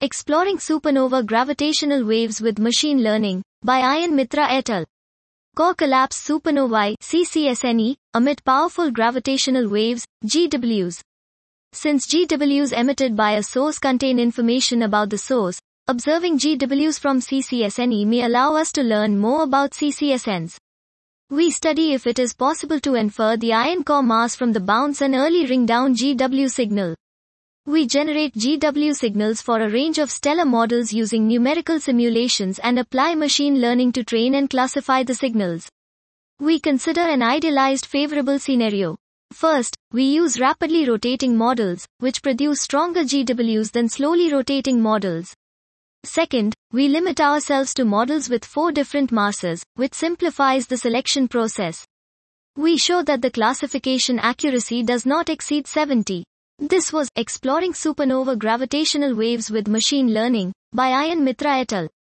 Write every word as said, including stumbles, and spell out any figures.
Exploring Supernova Gravitational Waves with Machine Learning, by Ayan Mitra et al. Core collapse supernovae, C C S N E, emit powerful gravitational waves, G Ws. Since G Ws emitted by a source contain information about the source, observing G Ws from C C S N E may allow us to learn more about C C S Ns. We study if it is possible to infer the ion core mass from the bounce and early ring-down G W signal. We generate G W signals for a range of stellar models using numerical simulations and apply machine learning to train and classify the signals. We consider an idealized favorable scenario. First, we use rapidly rotating models, which produce stronger G Ws than slowly rotating models. Second, we limit ourselves to models with four different masses, which simplifies the selection process. We show that the classification accuracy does not exceed seventy. This was Exploring Supernova Gravitational Waves with Machine Learning, by Ayan Mitra et al.